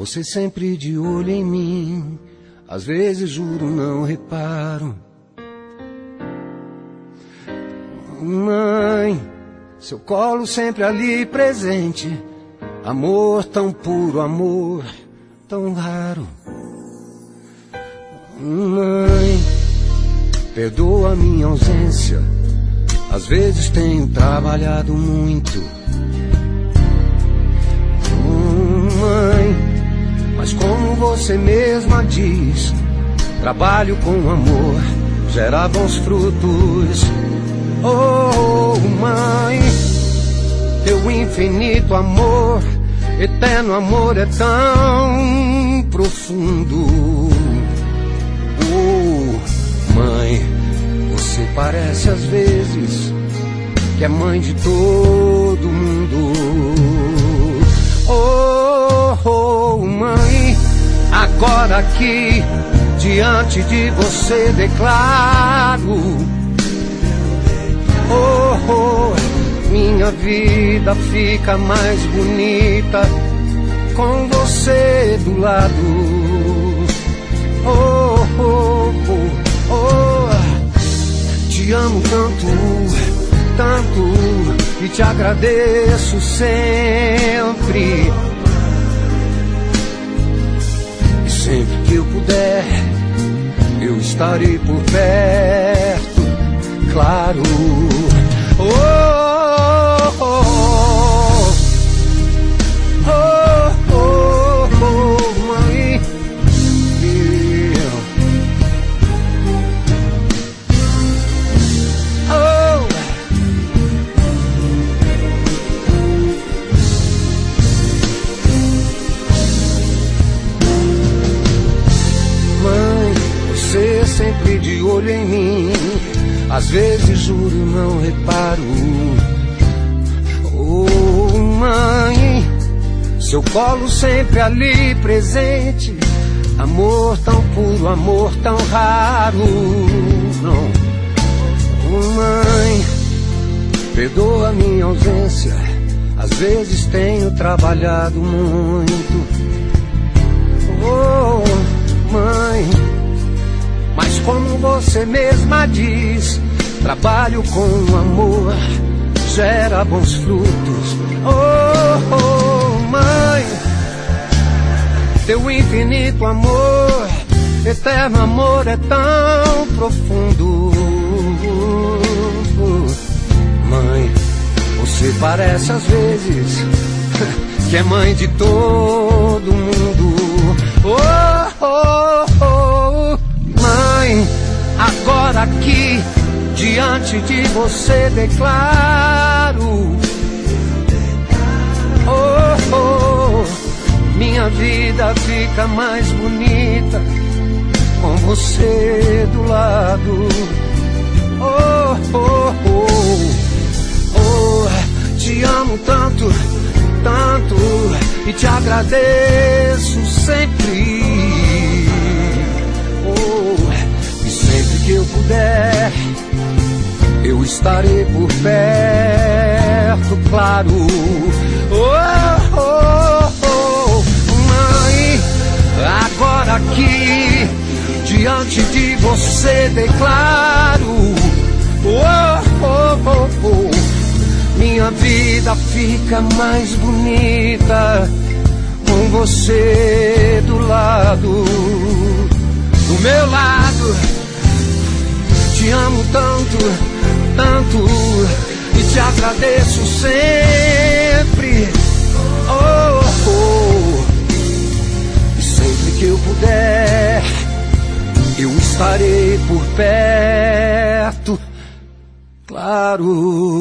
Você sempre de olho em mim, às vezes juro não reparo. Mãe, seu colo sempre ali presente, amor tão puro, amor tão raro. Mãe, perdoa a minha ausência, às vezes tenho trabalhado muito. Mãe, mas como você mesma diz, trabalho com amor, gera bons frutos. Oh, mãe, teu infinito amor, eterno amor é tão profundo. Oh, mãe, você parece às vezes que é mãe de todo mundo. Oh, oh, mãe, agora aqui diante de você declaro: oh, oh, minha vida fica mais bonita com você do lado. Oh, oh, oh, oh, te amo tanto, tanto, e te agradeço sempre. E sempre que eu puder, eu estarei por perto, claro. Oh, oh, oh, oh, oh, mãe. Oh. Mãe, você sempre de olho em mim, às vezes juro não reparo. Oh, mãe, seu colo sempre ali presente, amor tão puro, amor tão raro. Não. Oh, mãe, perdoa a minha ausência, às vezes tenho trabalhado muito. Oh, mãe, mas como você mesma diz, trabalho com amor, gera bons frutos. Oh, oh, mãe, teu infinito amor, eterno amor é tão profundo. Mãe, você parece às vezes que é mãe de todo mundo. Oh, oh, oh, mãe, agora aqui diante de você declaro: oh, oh, minha vida fica mais bonita com você do lado. Oh, oh, oh, oh, te amo tanto, tanto, e te agradeço sempre. Oh, e sempre que eu puder, eu estarei por perto, claro. Oh, oh, oh, mãe, agora aqui diante de você declaro: oh, oh, oh, oh, minha vida fica mais bonita com você do lado, do meu lado. Te amo tanto, tanto, e te agradeço sempre. Oh, oh, e sempre que eu puder, eu estarei por perto, claro.